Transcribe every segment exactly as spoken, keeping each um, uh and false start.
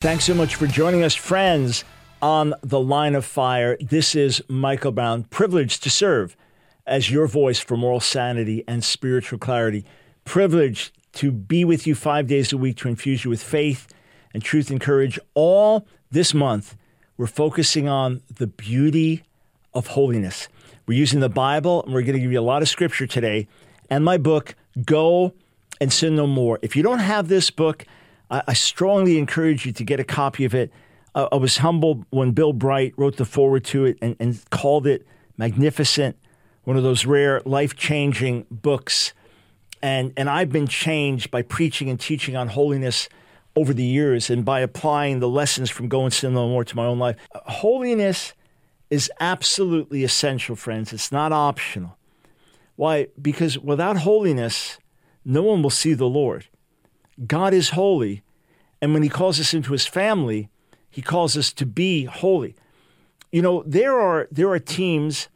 Thanks so much for joining us, friends, on The Line of Fire. This is Michael Brown, privileged to serve as your voice for moral sanity and spiritual clarity. Privileged to be with you five days a week to infuse you with faith and truth and courage. All this month, we're focusing on the beauty of holiness. We're using the Bible, and we're going to give you a lot of scripture today, and my book, Go and Sin No More. If you don't have this book, I, I strongly encourage you to get a copy of it. Uh, I was humbled when Bill Bright wrote the foreword to it and, and called it magnificent, one of those rare life-changing books. And, and I've been changed by preaching and teaching on holiness over the years and by applying the lessons from Go and Sin No More to my own life. Uh, holiness is absolutely essential, friends. It's not optional. Why? Because without holiness, no one will see the Lord. God is holy, and when he calls us into his family, he calls us to be holy. You know, there are there are teams,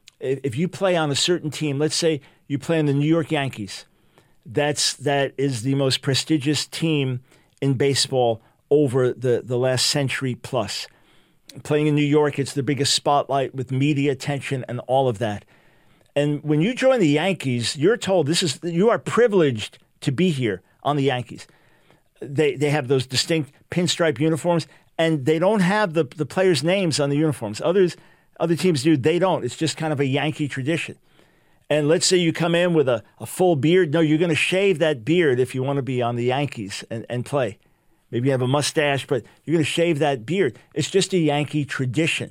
if you play on a certain team, let's say you play on the New York Yankees, that's that is the most prestigious team in baseball over the, the last century plus. Playing in New York, it's the biggest spotlight with media attention and all of that. And when you join the Yankees, you're told this is you are privileged to be here on the Yankees. They they have those distinct pinstripe uniforms, and they don't have the, the players' names on the uniforms. Others other teams do. They don't. It's just kind of a Yankee tradition. And let's say you come in with a, a full beard. No, you're going to shave that beard if you want to be on the Yankees and, and play. Maybe you have a mustache, but you're going to shave that beard. It's just a Yankee tradition.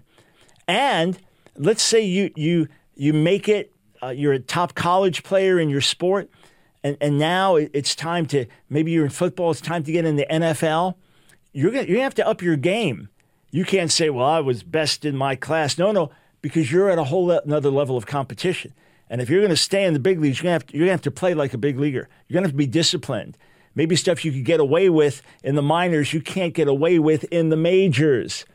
And let's say you you you make it, uh, you're a top college player in your sport, and, and now it's time to, maybe you're in football, it's time to get in the N F L. You're going you're gonna have to up your game. You can't say, well, I was best in my class. No, no, because you're at a whole another level of competition. And if you're going to stay in the big leagues, you're going to have to, you're going to have to play like a big leaguer. You're going to have to be disciplined. Maybe stuff you could get away with in the minors, you can't get away with in the majors.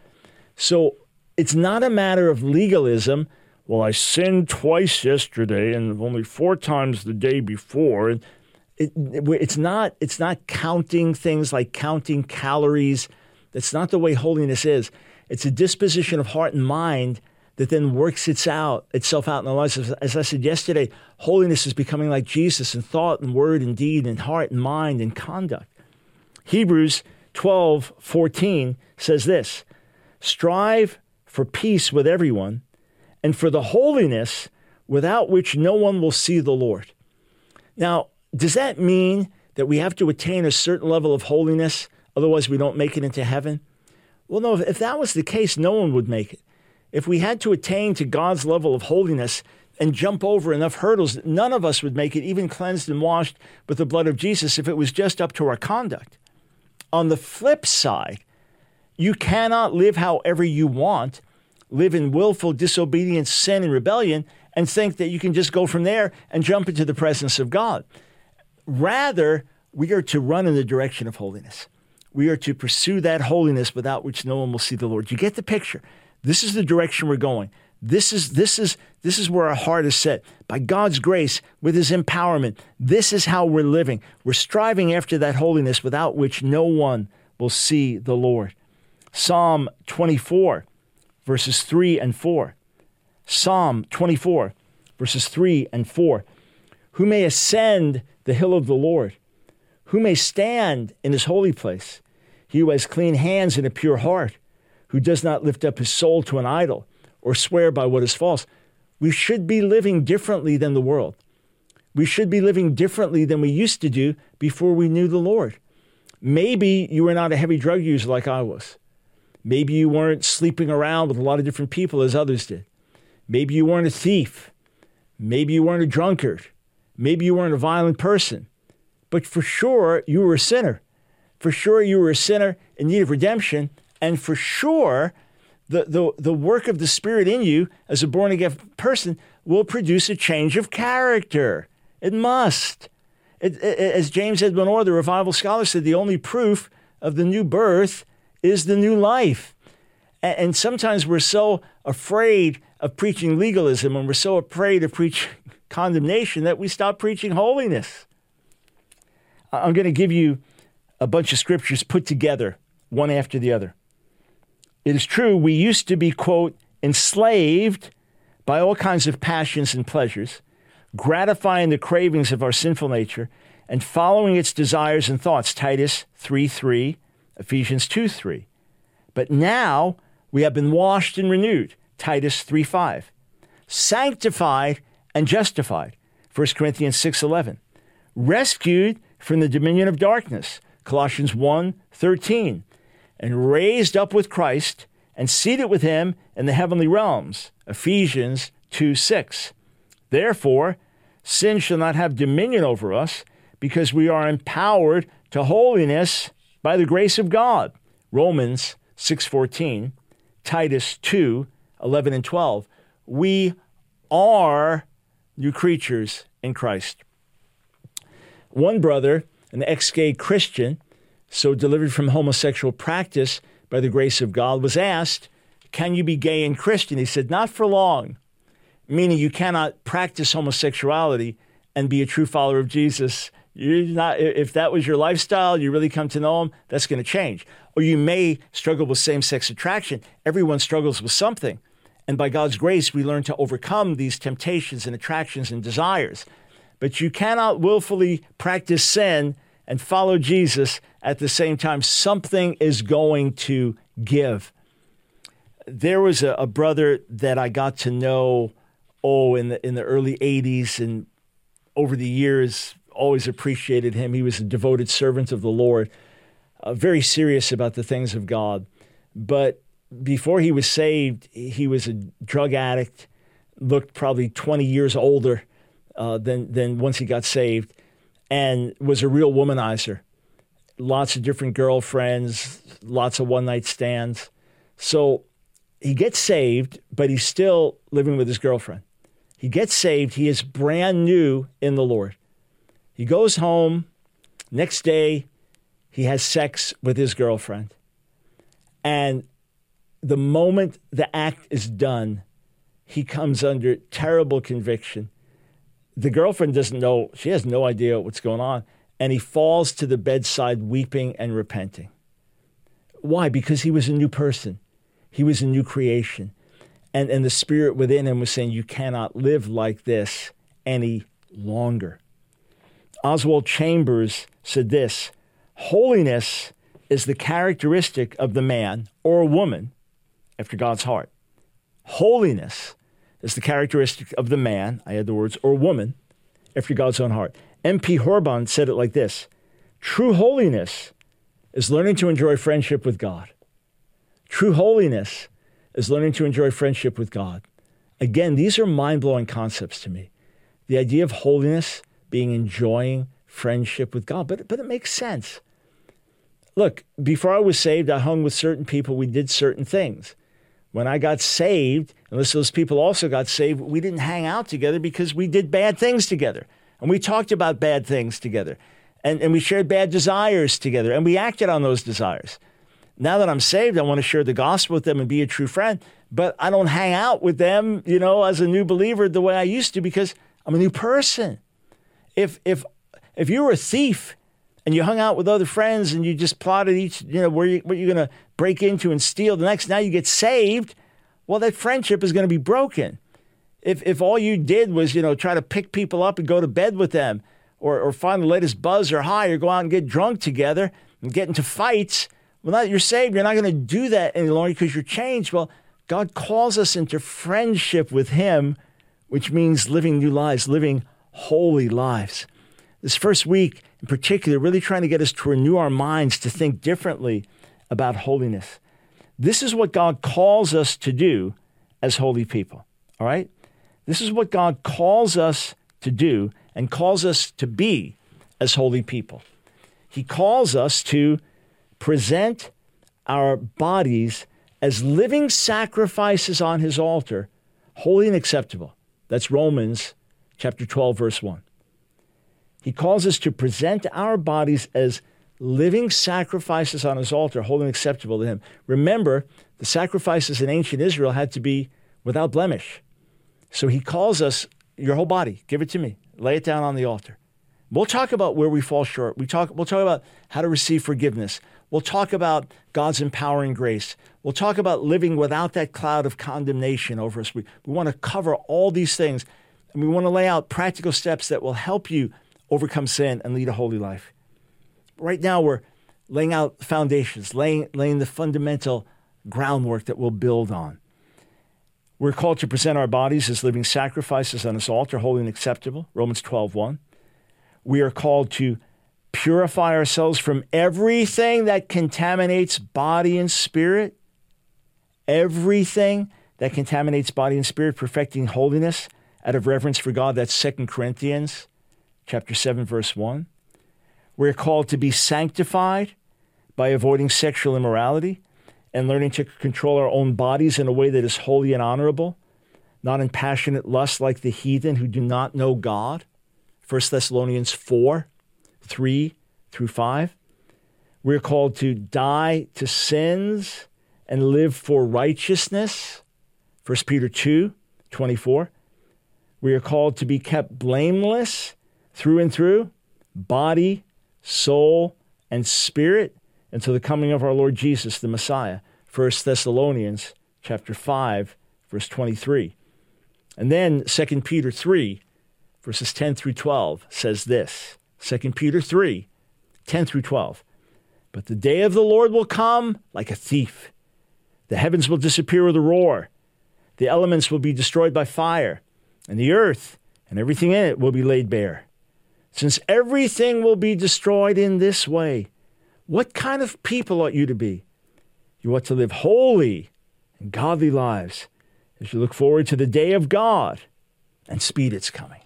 So it's not a matter of legalism. Well, I sinned twice yesterday and only four times the day before. It, it, it's not, it's not counting things like counting calories. That's not the way holiness is. It's a disposition of heart and mind that then works its out, itself out in our lives. As I said yesterday, holiness is becoming like Jesus in thought and word and deed and heart and mind and conduct. Hebrews twelve fourteen says this, strive for peace with everyone and for the holiness without which no one will see the Lord. Now, does that mean that we have to attain a certain level of holiness, otherwise we don't make it into heaven? Well, no, if that was the case, no one would make it. If we had to attain to God's level of holiness and jump over enough hurdles, none of us would make it, even cleansed and washed with the blood of Jesus, if it was just up to our conduct. On the flip side, you cannot live however you want, live in willful disobedience, sin, and rebellion, and think that you can just go from there and jump into the presence of God. Rather, we are to run in the direction of holiness. We are to pursue that holiness without which no one will see the Lord. You get the picture? This is the direction we're going. This is this is this is where our heart is set. By God's grace, with his empowerment, this is how we're living. We're striving after that holiness without which no one will see the Lord. Psalm twenty-four, verses three and four. Psalm twenty-four, verses three and four. Who may ascend the hill of the Lord? Who may stand in his holy place? He who has clean hands and a pure heart, who does not lift up his soul to an idol or swear by what is false. We should be living differently than the world. We should be living differently than we used to do before we knew the Lord. Maybe you were not a heavy drug user like I was. Maybe you weren't sleeping around with a lot of different people as others did. Maybe you weren't a thief. Maybe you weren't a drunkard. Maybe you weren't a violent person. But for sure, you were a sinner. For sure, you were a sinner in need of redemption. And for sure, the, the, the work of the Spirit in you as a born-again person will produce a change of character. It must. It, it, as James Edwin Orr, the revival scholar, said, the only proof of the new birth is the new life. And, and sometimes we're so afraid of preaching legalism and we're so afraid of preaching condemnation that we stop preaching holiness. I'm going to give you a bunch of scriptures put together one after the other. It is true, we used to be, quote, enslaved by all kinds of passions and pleasures, gratifying the cravings of our sinful nature and following its desires and thoughts, Titus three three, Ephesians two three. But now we have been washed and renewed, Titus three five, sanctified and justified, First Corinthians six eleven, rescued from the dominion of darkness, Colossians one thirteen, and raised up with Christ and seated with him in the heavenly realms, Ephesians two six. Therefore, sin shall not have dominion over us, because we are empowered to holiness by the grace of God, Romans six fourteen, Titus two eleven and twelve. We are new creatures in Christ. One brother, an ex-gay Christian, so delivered from homosexual practice by the grace of God, was asked, can you be gay and Christian? He said, not for long, meaning you cannot practice homosexuality and be a true follower of Jesus. You're not, if that was your lifestyle, you really come to know him, that's going to change. Or you may struggle with same-sex attraction. Everyone struggles with something. And by God's grace, we learn to overcome these temptations and attractions and desires. But you cannot willfully practice sin and follow Jesus at the same time. Something is going to give. There was a, a brother that I got to know, oh, in the in the early eighties, and over the years, always appreciated him. He was a devoted servant of the Lord, uh, very serious about the things of God. But before he was saved, he was a drug addict, looked probably twenty years older uh, than, than once he got saved, and was a real womanizer. Lots of different girlfriends, lots of one-night stands. So he gets saved, but he's still living with his girlfriend. He gets saved. He is brand new in the Lord. He goes home. Next day, he has sex with his girlfriend. And the moment the act is done, he comes under terrible conviction. The girlfriend doesn't know. She has no idea what's going on. And he falls to the bedside weeping and repenting. Why? Because he was a new person. He was a new creation. And, and the spirit within him was saying, you cannot live like this any longer. Oswald Chambers said this, holiness is the characteristic of the man or woman after God's heart. Holiness is the characteristic of the man, I add the words, or woman after God's own heart. M P Horban said it like this, true holiness is learning to enjoy friendship with God. True holiness is learning to enjoy friendship with God. Again, these are mind-blowing concepts to me. The idea of holiness being enjoying friendship with God, but, but it makes sense. Look, before I was saved, I hung with certain people. We did certain things. When I got saved, unless those people also got saved, we didn't hang out together because we did bad things together. And we talked about bad things together. And, and we shared bad desires together. And we acted on those desires. Now that I'm saved, I want to share the gospel with them and be a true friend. But I don't hang out with them, you know, as a new believer the way I used to because I'm a new person. If if if you were a thief and you hung out with other friends and you just plotted each, you know, where you, what you're going to break into and steal the next, now you get saved, well, that friendship is going to be broken. If if all you did was, you know, try to pick people up and go to bed with them or, or find the latest buzz or high or go out and get drunk together and get into fights, well, now that you're saved, you're not going to do that any longer because you're changed. Well, God calls us into friendship with him, which means living new lives, living holy lives. This first week in particular, really trying to get us to renew our minds to think differently about holiness. This is what God calls us to do as holy people, all right? This is what God calls us to do and calls us to be as holy people. He calls us to present our bodies as living sacrifices on his altar, holy and acceptable. That's Romans chapter twelve, verse one. He calls us to present our bodies as living sacrifices on his altar, holy and acceptable to him. Remember, the sacrifices in ancient Israel had to be without blemish. So he calls us, your whole body, give it to me, lay it down on the altar. We'll talk about where we fall short. We talk, we'll talk about how to receive forgiveness. We'll talk about God's empowering grace. We'll talk about living without that cloud of condemnation over us. We, we want to cover all these things, and we want to lay out practical steps that will help you overcome sin and lead a holy life. Right now, we're laying out foundations, laying, laying the fundamental groundwork that we'll build on. We're called to present our bodies as living sacrifices on this altar, holy and acceptable, Romans twelve one. We are called to purify ourselves from everything that contaminates body and spirit, everything that contaminates body and spirit, perfecting holiness out of reverence for God. That's Second Corinthians chapter seven, verse one. We're called to be sanctified by avoiding sexual immorality and learning to control our own bodies in a way that is holy and honorable, not in passionate lust like the heathen who do not know God. First Thessalonians four, three through five. We're called to die to sins and live for righteousness. First Peter two, twenty-four. We are called to be kept blameless through and through, body, soul, and spirit, until the coming of our Lord Jesus, the Messiah. First Thessalonians chapter five, verse twenty-three. And then Second Peter three, verses ten through twelve says this. Second Peter three, ten through twelve. But the day of the Lord will come like a thief. The heavens will disappear with a roar. The elements will be destroyed by fire, and the earth and everything in it will be laid bare. Since everything will be destroyed in this way, what kind of people ought you to be? You ought to live holy and godly lives as you look forward to the day of God and speed its coming.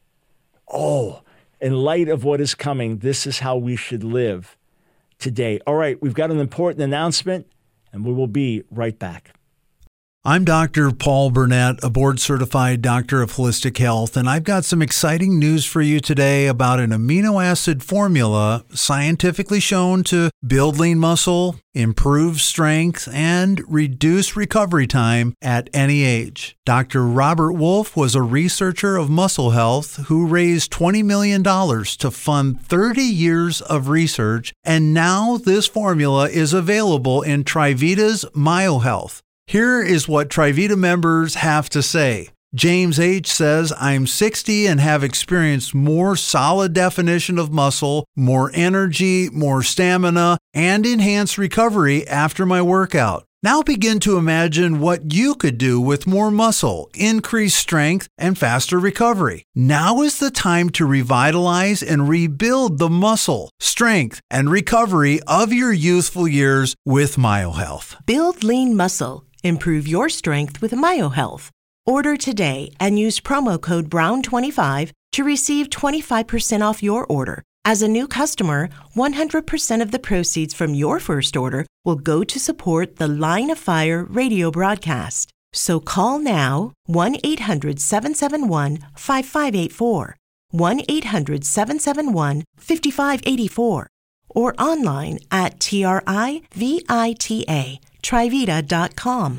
Oh, in light of what is coming, this is how we should live today. All right, we've got an important announcement, and we will be right back. I'm Doctor Paul Burnett, a board-certified doctor of holistic health, and I've got some exciting news for you today about an amino acid formula scientifically shown to build lean muscle, improve strength, and reduce recovery time at any age. Doctor Robert Wolf was a researcher of muscle health who raised twenty million dollars to fund thirty years of research, and now this formula is available in Trivita's MyoHealth. Here is what Trivita members have to say. James H. says, I'm sixty and have experienced more solid definition of muscle, more energy, more stamina, and enhanced recovery after my workout. Now begin to imagine what you could do with more muscle, increased strength, and faster recovery. Now is the time to revitalize and rebuild the muscle, strength, and recovery of your youthful years with MyoHealth. Build lean muscle. Improve your strength with MyoHealth. Order today and use promo code brown twenty-five to receive twenty-five percent off your order. As a new customer, one hundred percent of the proceeds from your first order will go to support the Line of Fire radio broadcast. So call now, one eight hundred seven seven one five five eight four, one eight hundred seven seven one five five eight four, or online at T R I V I T A. Trivita dot com.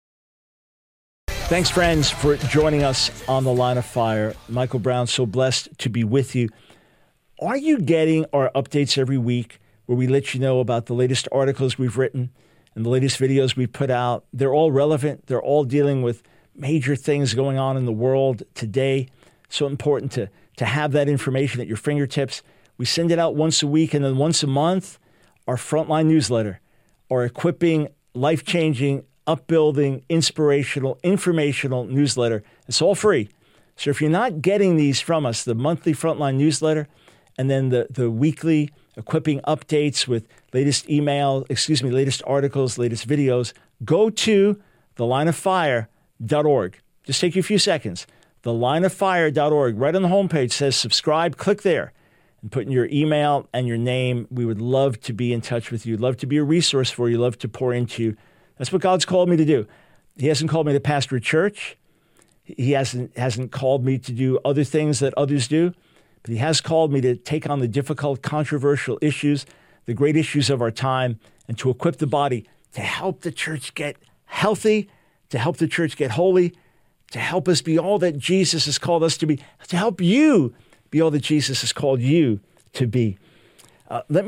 Thanks, friends, for joining us on the Line of Fire. Michael Brown, so blessed to be with you. Are you getting our updates every week where we let you know about the latest articles we've written and the latest videos we put out? They're all relevant. They're all dealing with major things going on in the world today. So important to, to have that information at your fingertips. We send it out once a week, and then once a month, our Frontline newsletter, our equipping, life-changing, upbuilding, inspirational, informational newsletter. It's all free. So if you're not getting these from us, the monthly Frontline newsletter and then the, the weekly equipping updates with latest email, excuse me, latest articles, latest videos, go to the line of fire dot org. Just take you a few seconds. the line of fire dot org. Right on the homepage says subscribe. Click there and put in your email and your name. We would love to be in touch with you, love to be a resource for you, love to pour into you. That's what God's called me to do. He hasn't called me to pastor a church. He hasn't, hasn't called me to do other things that others do, but he has called me to take on the difficult, controversial issues, the great issues of our time, and to equip the body to help the church get healthy, to help the church get holy, to help us be all that Jesus has called us to be, to help you be all that Jesus has called you to be. Uh, let me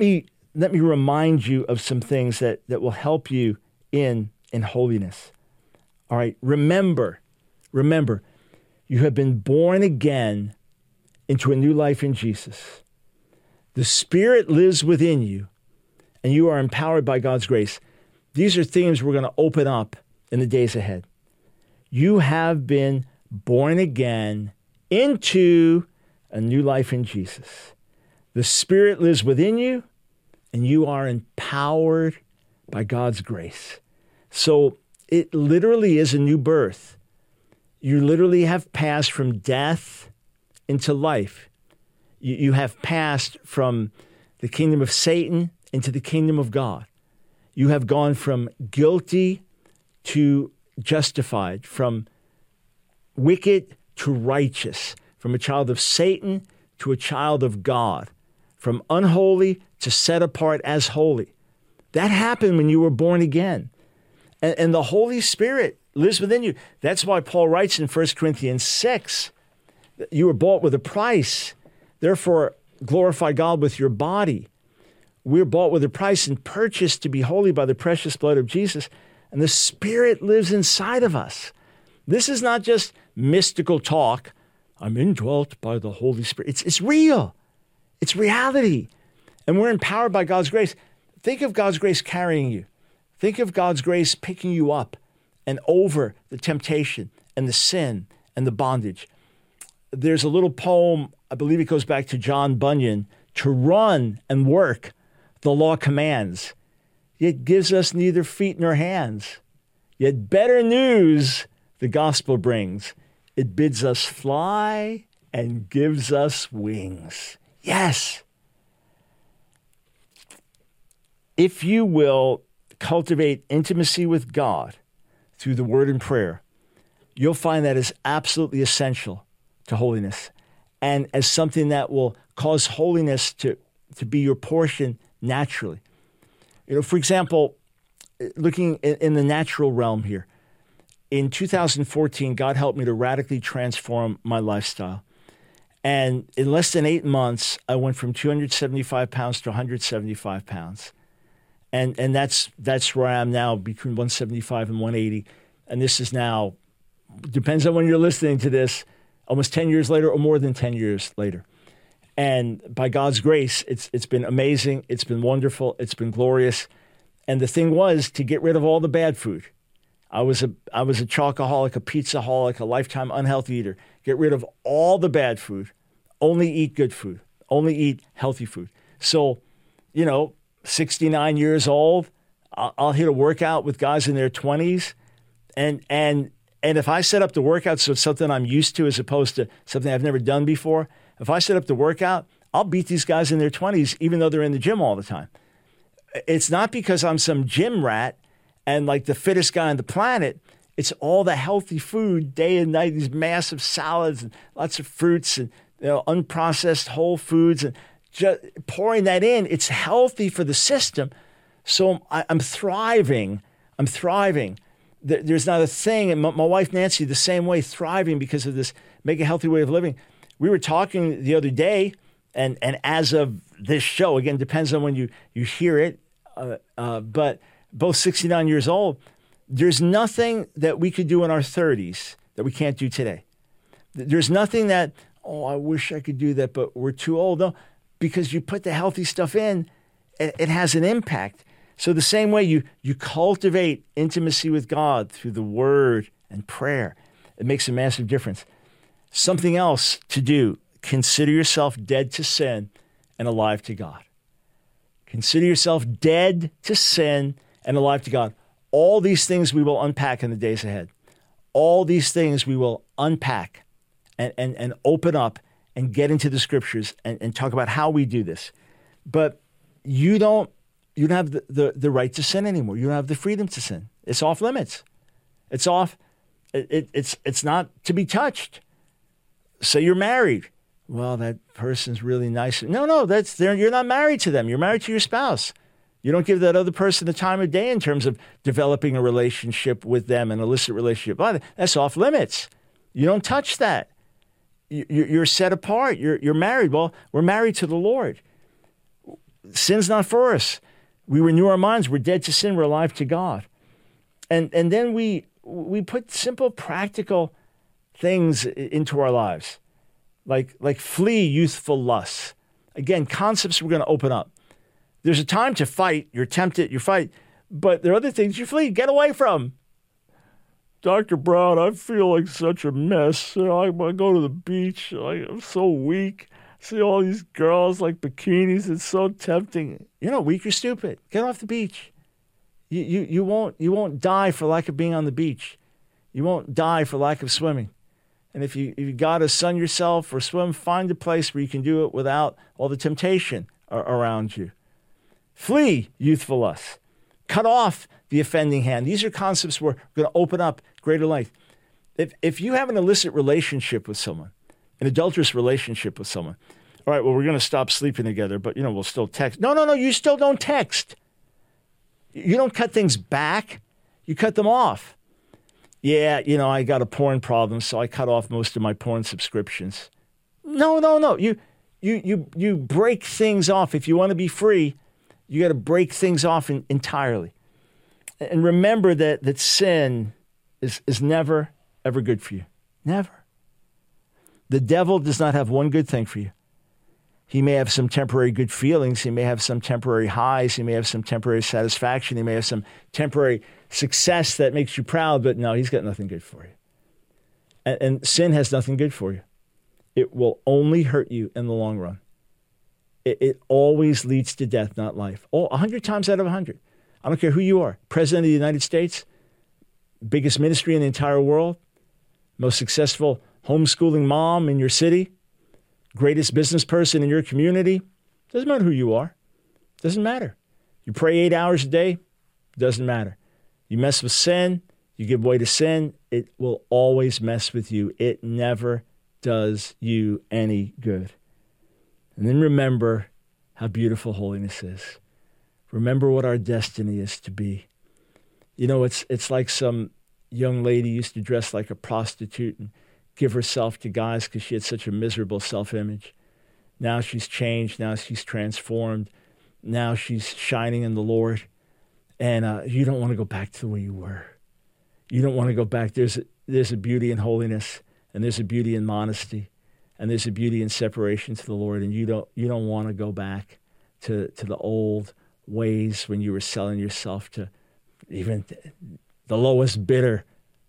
let me remind you of some things that, that will help you in, in holiness. All right, remember, remember, you have been born again into a new life in Jesus. The Spirit lives within you, and you are empowered by God's grace. These are themes we're going to open up in the days ahead. You have been born again into a new life in Jesus. The Spirit lives within you, and you are empowered by God's grace. So it literally is a new birth. You literally have passed from death into life. You, you have passed from the kingdom of Satan into the kingdom of God. You have gone from guilty to justified, from wicked to righteous, from a child of Satan to a child of God, from unholy to set apart as holy. That happened when you were born again. And, and the Holy Spirit lives within you. That's why Paul writes in First Corinthians six, you were bought with a price. Therefore, glorify God with your body. We're bought with a price and purchased to be holy by the precious blood of Jesus. And the Spirit lives inside of us. This is not just mystical talk. I'm indwelt by the Holy Spirit. It's, it's real. It's reality. And we're empowered by God's grace. Think of God's grace carrying you. Think of God's grace picking you up and over the temptation and the sin and the bondage. There's a little poem, I believe it goes back to John Bunyan, to run and work, the law commands, yet gives us neither feet nor hands. Yet better news the gospel brings. It bids us fly and gives us wings. Yes. If you will cultivate intimacy with God through the word and prayer, you'll find that is absolutely essential to holiness and as something that will cause holiness to, to be your portion naturally. You know, for example, looking in, in the natural realm here, in two thousand fourteen, God helped me to radically transform my lifestyle. And in less than eight months, I went from two hundred seventy-five pounds to one hundred seventy-five pounds. And and that's that's where I am now, between one seventy-five and one eighty. And this is now, depends on when you're listening to this, almost ten years later or more than ten years later. And by God's grace, it's it's been amazing. It's been wonderful. It's been glorious. And the thing was to get rid of all the bad food. I was a I was a chocoholic, a pizzaholic, a lifetime unhealthy eater. Get rid of all the bad food. Only eat good food. Only eat healthy food. So, you know, sixty-nine years old, I'll, I'll hit a workout with guys in their twenties. And and and if I set up the workout so it's something I'm used to as opposed to something I've never done before, if I set up the workout, I'll beat these guys in their twenties even though they're in the gym all the time. It's not because I'm some gym rat and like the fittest guy on the planet. It's all the healthy food day and night, these massive salads and lots of fruits and, you know, unprocessed whole foods and just pouring that in. It's healthy for the system. So I, I'm thriving. I'm thriving. There's not a thing. And my, my wife, Nancy, the same way, thriving because of this make a healthy way of living. We were talking the other day, and, and as of this show, again, depends on when you, you hear it, uh, uh, but both sixty-nine years old, there's nothing that we could do in our thirties that we can't do today. There's nothing that, oh, I wish I could do that, but we're too old. No, because you put the healthy stuff in, it, it has an impact. So the same way you you cultivate intimacy with God through the word and prayer, it makes a massive difference. Something else to do, consider yourself dead to sin and alive to God. Consider yourself dead to sin and alive to God. All these things we will unpack in the days ahead. All these things we will unpack and, and, and open up and get into the scriptures and, and talk about how we do this. But you don't you don't have the, the, the right to sin anymore. You don't have the freedom to sin. It's off limits. It's off. It, it, it's it's not to be touched. Say you're married. Well, that person's really nice. No, no, that's they're, you're not married to them. You're married to your spouse. You don't give that other person the time of day in terms of developing a relationship with them, an illicit relationship. Oh, that's off limits. You don't touch that. You're set apart. You're, you're married. Well, we're married to the Lord. sin's not for us. We renew our minds. We're dead to sin. We're alive to God. And and then we we put simple, practical things into our lives, like like flee youthful lusts. Again, concepts we're going to open up. There's a time to fight. You're tempted. You fight. But there are other things you flee. Get away from. Doctor Brown, I feel like such a mess. You know, I, I go to the beach. I, I'm so weak. See all these girls like bikinis. It's so tempting. You're not weak. You're stupid. Get off the beach. You, you, you, won't, you won't die for lack of being on the beach. You won't die for lack of swimming. And if you, if you got to sun yourself or swim, find a place where you can do it without all the temptation around you. Flee youthful lust. Cut off the offending hand. These are concepts we're going to open up greater life. If, if you have an illicit relationship with someone, an adulterous relationship with someone, all right, well, we're going to stop sleeping together, but, you know, we'll still text. No, no, no, you still don't text. You don't cut things back. You cut them off. Yeah, you know, I got a porn problem, so I cut off most of my porn subscriptions. No, no, no. You, you, you, you break things off. If you want to be free, you got to break things off in, entirely. And remember that, that sin is, is never, ever good for you. Never. The devil does not have one good thing for you. He may have some temporary good feelings. He may have some temporary highs. He may have some temporary satisfaction. He may have some temporary success that makes you proud, but no, he's got nothing good for you. And, and sin has nothing good for you. It will only hurt you in the long run. It, it always leads to death, not life. Oh, a hundred times out of a hundred. I don't care who you are. President of the United States, biggest ministry in the entire world, most successful homeschooling mom in your city, greatest business person in your community. Doesn't matter who you are. Doesn't matter. You pray eight hours a day. Doesn't matter. You mess with sin. You give way to sin. It will always mess with you. It never does you any good. And then remember how beautiful holiness is. Remember what our destiny is to be. You know, it's it's like some young lady used to dress like a prostitute and give herself to guys because she had such a miserable self-image. Now she's changed. Now she's transformed. Now she's shining in the Lord. And uh, you don't want to go back to the way you were. You don't want to go back. There's a, there's a beauty in holiness, and there's a beauty in modesty, and there's a beauty in separation to the Lord. And you don't you don't want to go back to, to the old ways when you were selling yourself to even the lowest bidder.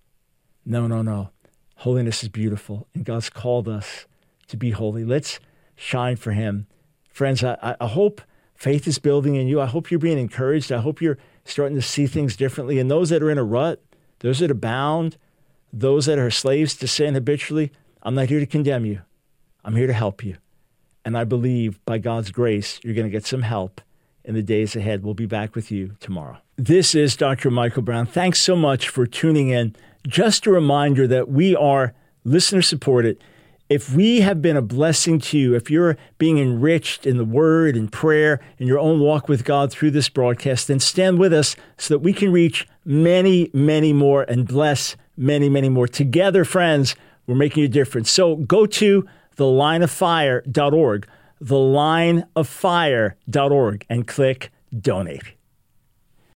No, no, no. Holiness is beautiful, and God's called us to be holy. Let's shine for him. Friends, I, I hope faith is building in you. I hope you're being encouraged. I hope you're starting to see things differently. And those that are in a rut, those that are bound, those that are slaves to sin habitually, I'm not here to condemn you. I'm here to help you. And I believe by God's grace, you're going to get some help in the days ahead. We'll be back with you tomorrow. This is Doctor Michael Brown. Thanks so much for tuning in. Just a reminder that we are listener supported. If we have been a blessing to you, if you're being enriched in the word and prayer in your own walk with God through this broadcast, then stand with us so that we can reach many, many more and bless many, many more. Together, friends, we're making a difference. So go to the line of fire dot org, the line of fire dot org, and click donate.